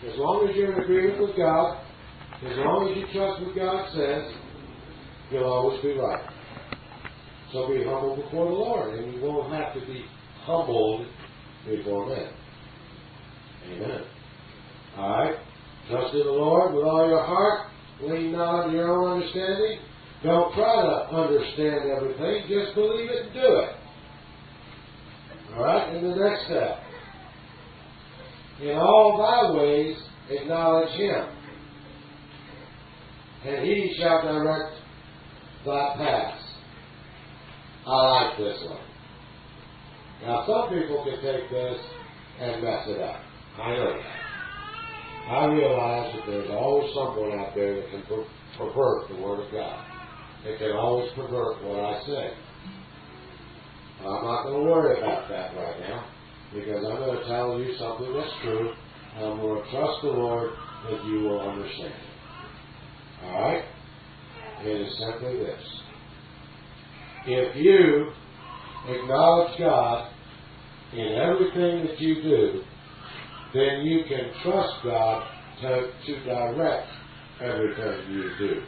As long as you're in agreement with God, as long as you trust what God says, you'll always be right. So be humble before the Lord, and you won't have to be humbled before men. Amen. Alright? Trust in the Lord with all your heart. Lean not on your own understanding. Don't try to understand everything. Just believe it and do it. Alright? And the next step. In all thy ways acknowledge Him, and He shall direct thy paths. I like this one. Now, some people can take this and mess it up. I know that. I realize that there's always someone out there that can pervert the Word of God. They can always pervert what I say. But I'm not going to worry about that right now, because I'm going to tell you something that's true, and I'm going to trust the Lord that you will understand it. Alright? It is simply this. If you acknowledge God in everything that you do, then you can trust God to direct everything you do.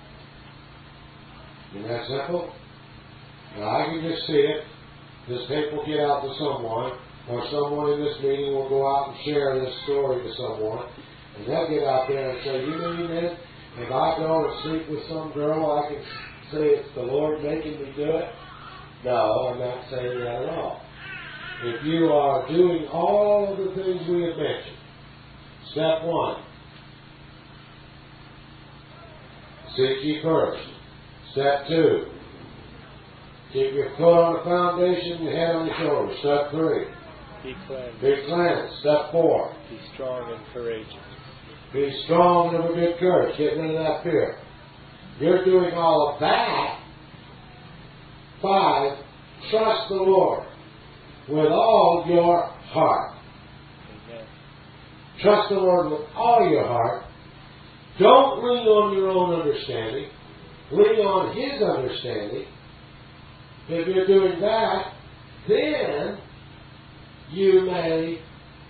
Isn't that simple? Now I can just see it. This tape will get out to someone, or someone in this meeting will go out and share this story to someone, and they'll get out there and say, you mean that if I go and sleep with some girl, I can say it's the Lord making me do it? No, I'm not saying that at all. If you are doing all of the things we have mentioned, step 1, seek ye first. Step 2, keep your foot on the foundation, your head on your shoulders. Step 3, be cleansed. Be cleansed. Step 4, be strong and courageous. Be strong and of a good courage. Get rid of that fear. You're doing all of that. 5, trust the Lord with all your heart. Amen. Trust the Lord with all your heart. Don't lean on your own understanding. Lean on His understanding. If you're doing that, then you may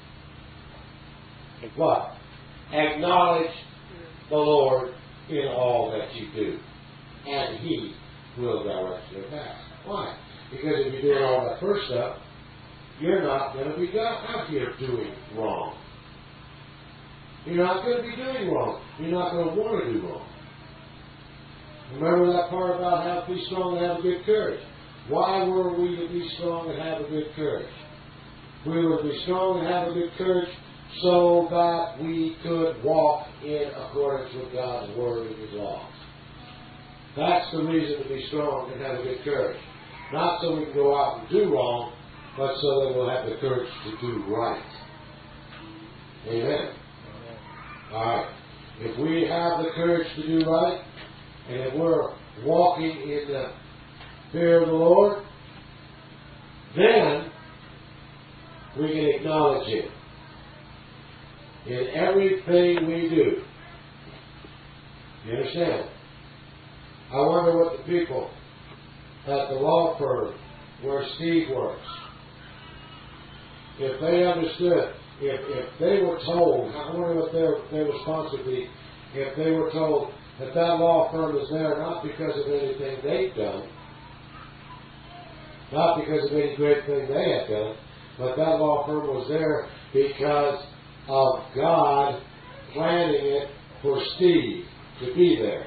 what? Acknowledge the Lord in all that you do. And He will direct your path. Why? Because if you're doing all that first stuff, you're not going to be out here doing wrong. You're not going to be doing wrong. You're not going to want to do wrong. Remember that part about how to be strong and have a good courage. Why were we to be strong and have a good courage? We were to be strong and have a good courage so that we could walk in accordance with God's Word and His laws. That's the reason to be strong and have a good courage. Not so we can go out and do wrong, but so that we'll have the courage to do right. Amen. Alright. If we have the courage to do right, and if we're walking in the fear of the Lord, then we can acknowledge Him in everything we do. You understand? I wonder what the people at the law firm where Steve works, if they understood, if they were told, I wonder what their response would be if they were told that law firm is there not because of anything they've done, not because of any great thing they had done, but that law firm was there because of God planning it for Steve to be there.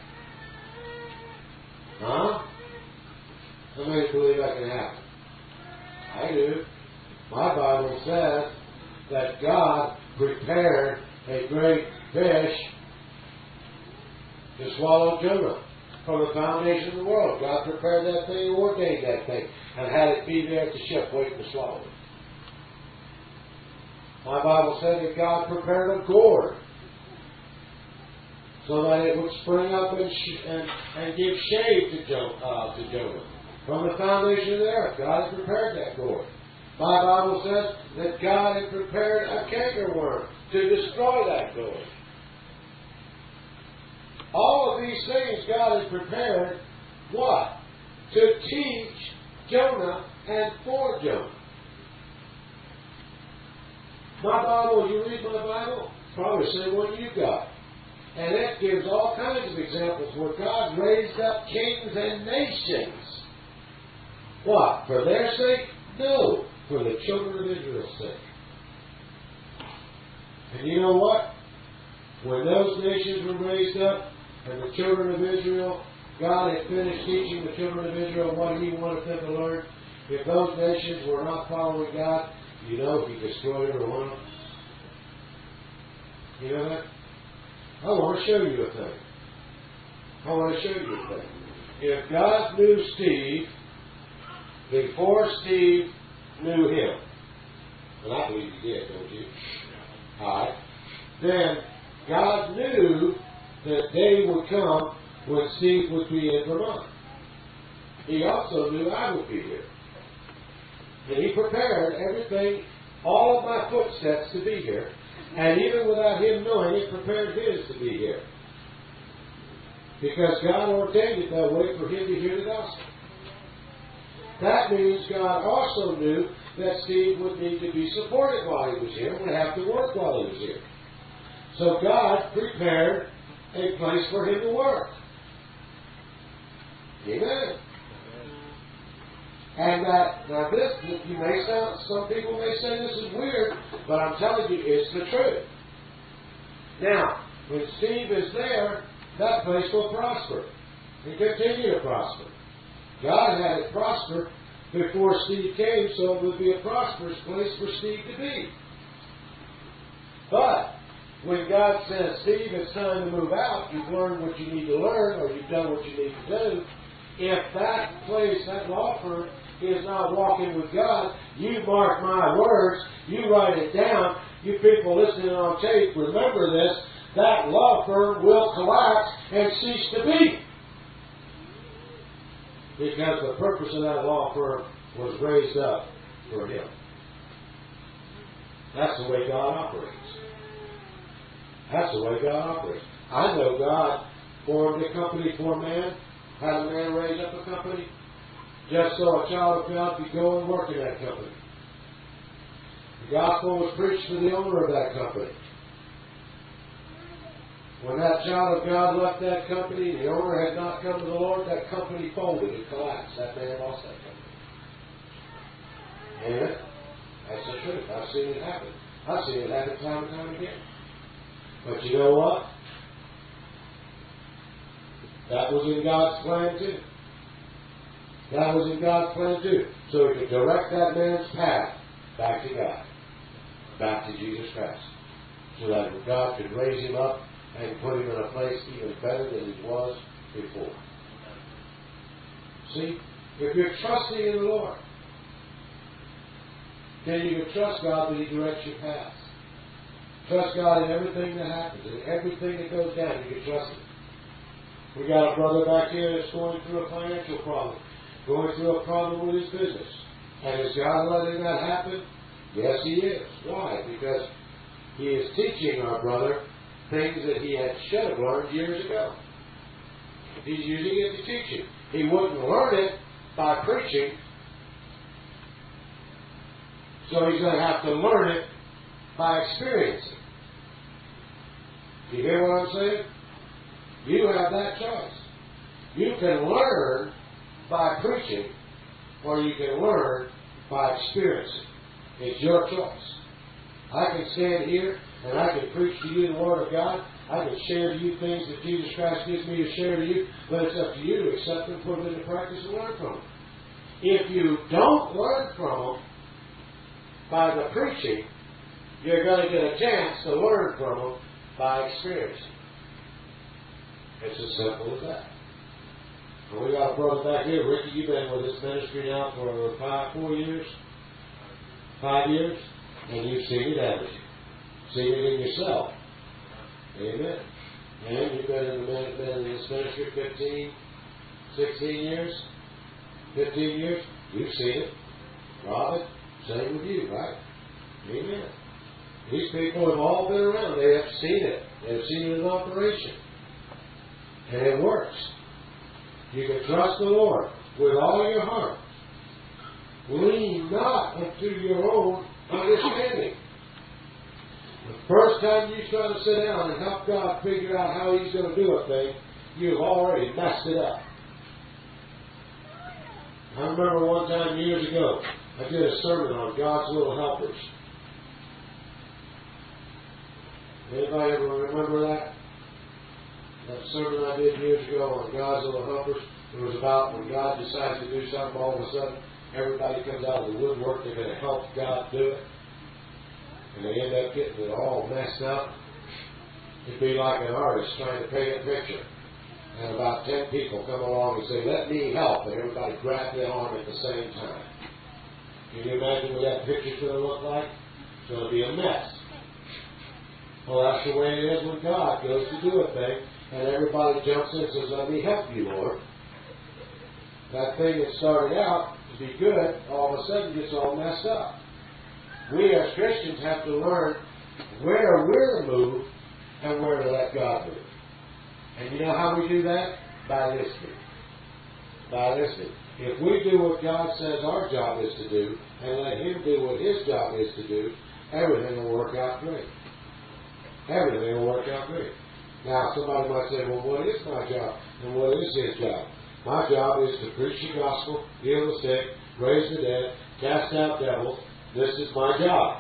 Huh? How many believe that can happen? I do. My Bible says that God prepared a great fish to swallow Jonah from the foundation of the world. God prepared that thing, ordained that thing, and had it be there at the ship waiting to swallow it. My Bible said that God prepared a gourd so that it would spring up and give shade to Jonah. From the foundation of the earth, God had prepared that gourd. My Bible says that God had prepared a cankerworm to destroy that gourd. All of these things God had prepared, what? To teach Jonah and for Jonah. My Bible, you read my Bible, probably the same one you got. And it gives all kinds of examples where God raised up kings and nations. What? For their sake? No. For the children of Israel's sake. And you know what? When those nations were raised up and the children of Israel, God had finished teaching the children of Israel what He wanted them to learn. If those nations were not following God, you know He destroyed every one of them. You know that? I want to show you a thing. I want to show you a thing. If God knew Steve before Steve knew him, and I believe He did, don't you? Alright. Then God knew that day would come when Steve would be in Vermont. He also knew I would be here. And He prepared everything, all of my footsteps to be here. And even without him knowing it, prepared his to be here. Because God ordained it that way for him to hear the gospel. That means God also knew that Steve would need to be supported while he was here, would have to work while he was here. So God prepared a place for him to work. Amen. And now this, you may sound, some people may say this is weird, but I'm telling you, it's the truth. Now, when Steve is there, that place will prosper and continue to prosper. God had it prosper before Steve came, so it would be a prosperous place for Steve to be. But when God says, Steve, it's time to move out, you've learned what you need to learn, or you've done what you need to do, if that place, that law firm, is not walking with God, you mark my words, you write it down, you people listening on tape, remember this, that law firm will collapse and cease to be. Because the purpose of that law firm was raised up for him. That's the way God operates. That's the way God operates. I know God formed a company for man, had a man raise up a company, just so a child of God could go and work in that company. The gospel was preached to the owner of that company. When that child of God left that company, the owner had not come to the Lord, that company folded and collapsed. That man lost that company. Amen? That's the truth. I've seen it happen. I've seen it happen time and time again. But you know what? That was in God's plan too. That was in God's plan too. So He could direct that man's path back to God. Back to Jesus Christ. So that God could raise him up and put him in a place even better than he was before. See? If you're trusting in the Lord, then you can trust God that He directs your path. Trust God in everything that happens, in everything that goes down. You can trust Him. We got a brother back here that's going through a financial problem, going through a problem with his business. And is God letting that happen? Yes, He is. Why? Because He is teaching our brother things that he should have learned years ago. He's using it to teach him. He wouldn't learn it by preaching, so he's going to have to learn it by experiencing. Do you hear what I'm saying? You have that choice. You can learn by preaching, or you can learn by experiencing. It's your choice. I can stand here and I can preach to you the Word of God. I can share to you things that Jesus Christ gives me to share to you, but it's up to you to accept them, put them into practice, and learn from them. If you don't learn from them by the preaching, you're going to get a chance to learn from them by experiencing. It's as simple as that. And we got a brother back here, Ricky. You've been with this ministry now for 4 years, 5 years, and you've seen it, haven't you? Seen it in yourself. Amen. And you've been in this ministry 15, 16 years, 15 years. You've seen it. Robin, same with you, right? Amen. These people have all been around. They have seen it. They have seen it in operation. And it works. You can trust the Lord with all your heart. Lean not unto your own understanding. The first first time you try to sit down and help God figure out how He's going to do a thing, you've already messed it up. I remember one time years ago, I did a sermon on God's little helpers. Anybody ever remember that? That sermon I did years ago on God's little helpers. It was about when God decides to do something, all of a sudden everybody comes out of the woodwork. They're going to help God do it. And they end up getting it all messed up. It'd be like an artist trying to paint a picture. And about 10 people come along and say, let me help. And everybody grab their arm at the same time. Can you imagine what that picture's going to look like? It's going to be a mess. Well, that's the way it is when God goes to do a thing, and everybody jumps in and says, let me help you, Lord. That thing that started out to be good, all of a sudden gets all messed up. We as Christians have to learn where we're to move and where to let God move. And you know how we do that? By listening. By listening. If we do what God says our job is to do, and let Him do what His job is to do, everything will work out great. Everything will work out great. Now, somebody might say, well, what is my job? And what is His job? My job is to preach the gospel, heal the sick, raise the dead, cast out devils. This is my job.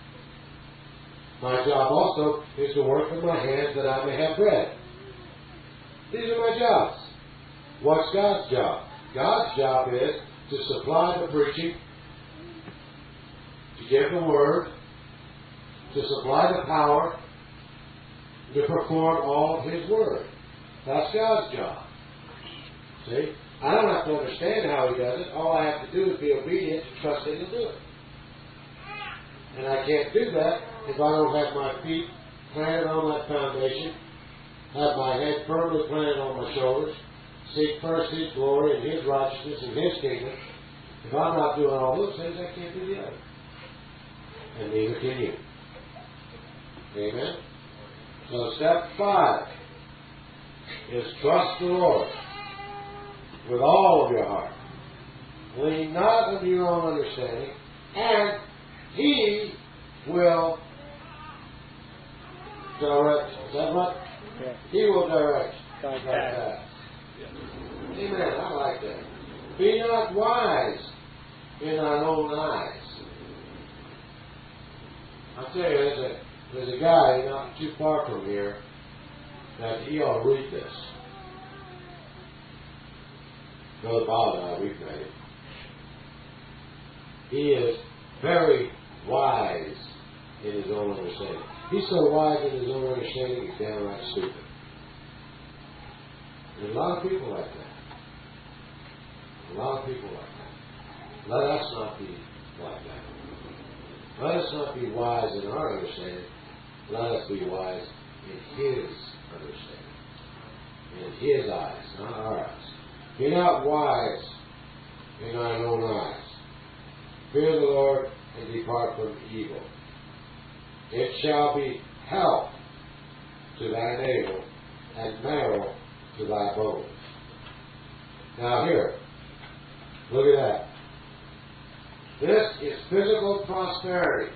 My job also is to work with my hands that I may have bread. These are my jobs. What's God's job? God's job is to supply the preaching, to give the word, to supply the power, to perform all of His word. That's God's job. See? I don't have to understand how He does it. All I have to do is be obedient and trust Him to do it. And I can't do that if I don't have my feet planted on that foundation, have my head firmly planted on my shoulders, seek first His glory and His righteousness and His kingdom. If I'm not doing all those things, I can't do the other. And neither can you. Amen? So step 5 is trust the Lord with all of your heart. Lean not unto your own understanding, and He will direct. Is that right? Yeah. He will direct Thy thy path. path. Amen. I like that. Be not wise in thine own eyes. I tell you, there's a guy not too far from here that he ought to read this. Brother Bob and I, we've met him. He is very wise in his own understanding. He's so wise in his own understanding, he's downright stupid. There's a lot of people like that. A lot of people like that. Let us not be like that. Let us not be wise in our understanding. Let us be wise in His understanding. In His eyes, not our eyes. Be not wise in thine own eyes. Fear the Lord and depart from evil. It shall be health to thy navel and marrow to thy bones. Now here, look at that. This is physical prosperity.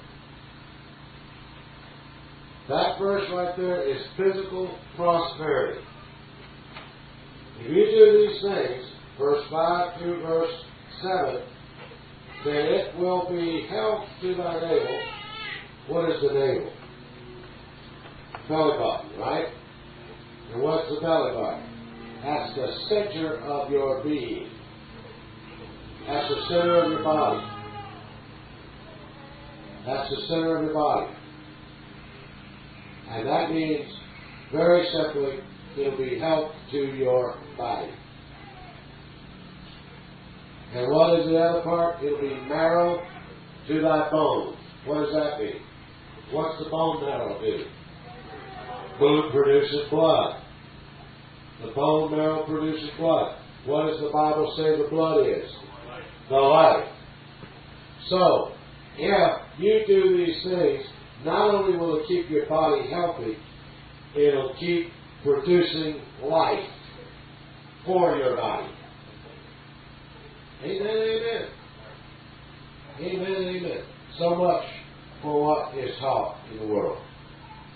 That verse right there is physical prosperity. If you do these things, verse 5 through verse 7, then it will be health to thy navel. What is the navel? Belly button, right? And what's the belly button? That's the center of your being. That's the center of your body. That's the center of your body. And that means, very simply, it'll be health to your body. And what is the other part? It'll be marrow to thy bones. What does that mean? What's the bone marrow do? Food produces blood. The bone marrow produces blood. What does the Bible say the blood is? The life. So, if you do these things, not only will it keep your body healthy, it'll keep producing life for your body. Amen, amen. Amen, amen. So much for what is taught in the world.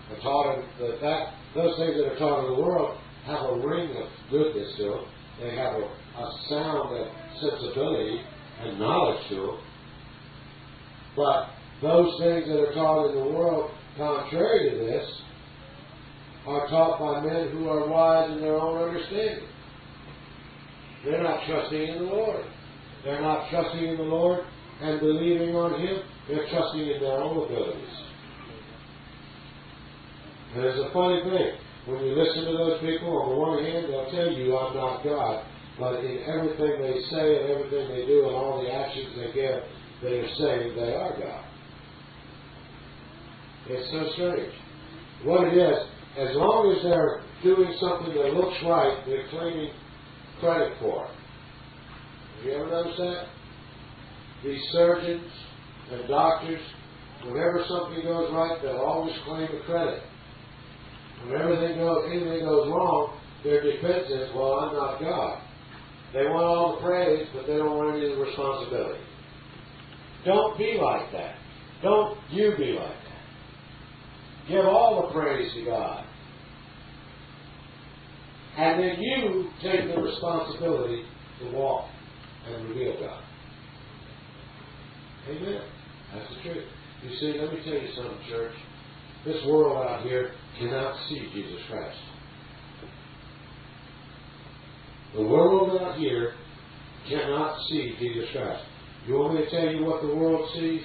and taught in those things that are taught in the world have a ring of goodness to them. They have a sound of sensibility and knowledge to them. But those things that are taught in the world, contrary to this, are taught by men who are wise in their own understanding. They're not trusting in the Lord. They're not trusting in the Lord and believing on Him. They're trusting in their own abilities. And it's a funny thing. When you listen to those people, on the one hand, they'll tell you, I'm not God. But in everything they say and everything they do and all the actions they give, they are saying they are God. It's so strange. What it is, as long as they're doing something that looks right, they're claiming credit for it. Have you ever noticed that? These surgeons and doctors, whenever something goes right, they'll always claim the credit. When anything goes wrong, their defense is, well, I'm not God. They want all the praise, but they don't want any of the responsibility. Don't be like that. Don't you be like that. Give all the praise to God. And then you take the responsibility to walk and reveal God. Amen. That's the truth. You see, let me tell you something, church. This world out here cannot see Jesus Christ. The world out here cannot see Jesus Christ. You want me to tell you what the world sees?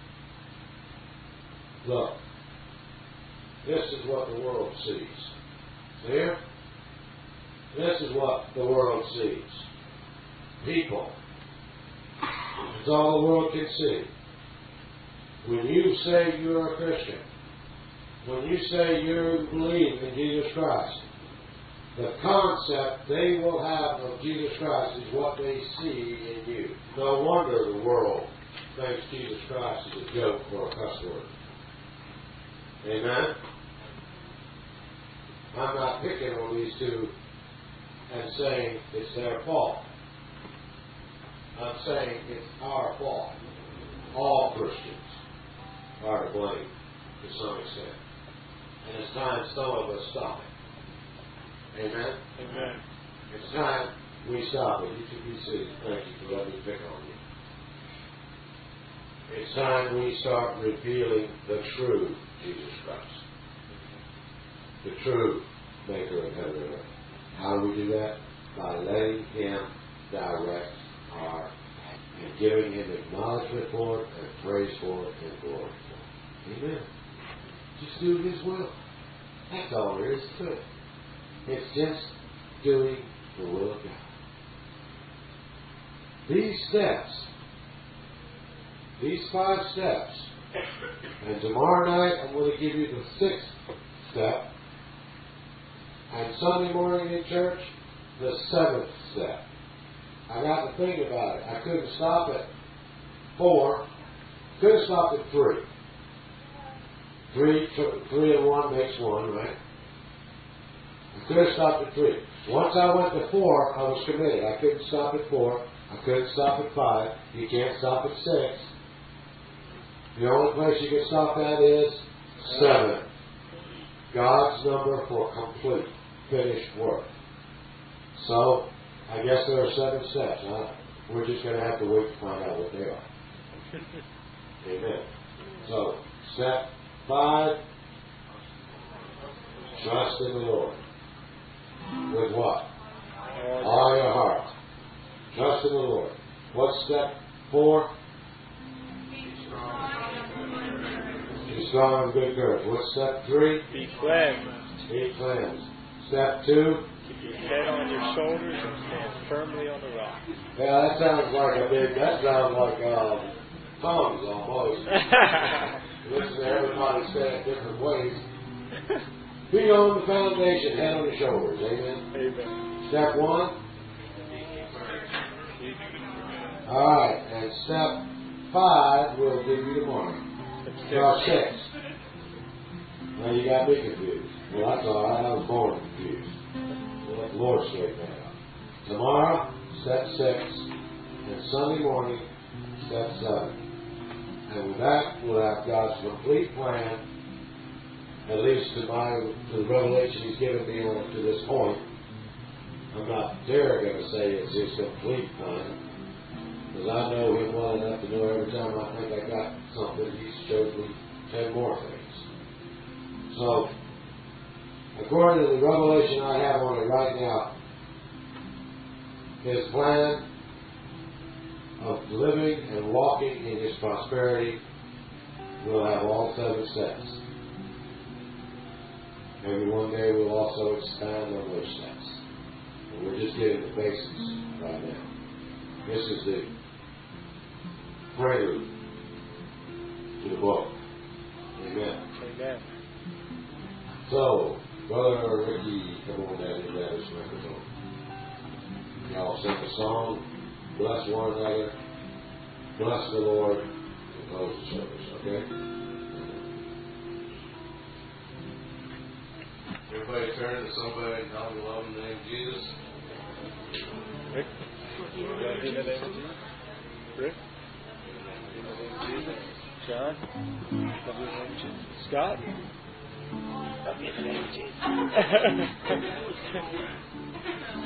Look. This is what the world sees. Here? This is what the world sees. People. That's all the world can see. When you say you're a Christian, when you say you believe in Jesus Christ, the concept they will have of Jesus Christ is what they see in you. No wonder the world thinks Jesus Christ is a joke or a cuss word. Amen? I'm not picking on these two and saying it's their fault. I'm saying it's our fault. All Christians are to blame to some extent. And it's time some of us stop it. Amen? Amen. It's time we stop it. You should be seated. Thank you for letting me pick on you. It's time we start revealing the true Jesus Christ. The true maker of heaven and earth. How do we do that? By letting Him direct our path and giving Him acknowledgement for it and praise for it and glory for it. Amen. Just do His will. That's all there is to it. It's just doing the will of God. These steps, these 5 steps, and tomorrow night I'm going to give you the 6th step, and Sunday morning in church, the 7th step. I got to think about it. I couldn't stop at 4. Could have stopped at 3. 3 and 1 makes 1, right? I could have stopped at 3. Once I went to 4, I was committed. I couldn't stop at 4. I couldn't stop at 5. You can't stop at 6. The only place you can stop at is 7. God's number for complete, finished work. So, I guess there are 7 steps. Huh? We're just going to have to wait to find out what they are. Amen. So, step 5, trust in the Lord. With what? All your heart. Trust in the Lord. What's step 4? Be strong and good courage. What's step 3? Be cleansed. Be cleansed. Step 2? Keep your head on your shoulders and stand firmly on the rock. Yeah, that sounds like tongues almost. Listen to everybody say it different ways. Be on the foundation, head on the shoulders. Amen. Amen. Step 1. Alright, and step 5 we'll give you tomorrow. Step 6. Now you got me confused. Well, that's alright, I was born confused. We'll let the Lord straighten that out. Tomorrow, step 6, and Sunday morning, step 7. And with that, we'll have God's complete plan at least to the revelation He's given me on to this point. I'm not dare going to say it's His complete plan, because I know Him well enough to know every time I think I got something, He shows me 10 more things. So, according to the revelation I have on it right now, His plan of living and walking in His prosperity will have all 7 steps. Maybe one day we'll also expand on those steps. And we're just getting the basics right now. This is the prelude to the book. Amen. Amen. So, Brother Ricky, come on down and grab his microphone. Y'all sing a song, bless one another, bless the Lord, and close the service, okay? Everybody turn to somebody and tell them love in the name of Jesus. Rick? In the name of Jesus? Rick? In the name of Jesus? John? In the name of Jesus? Scott? In the name of Jesus.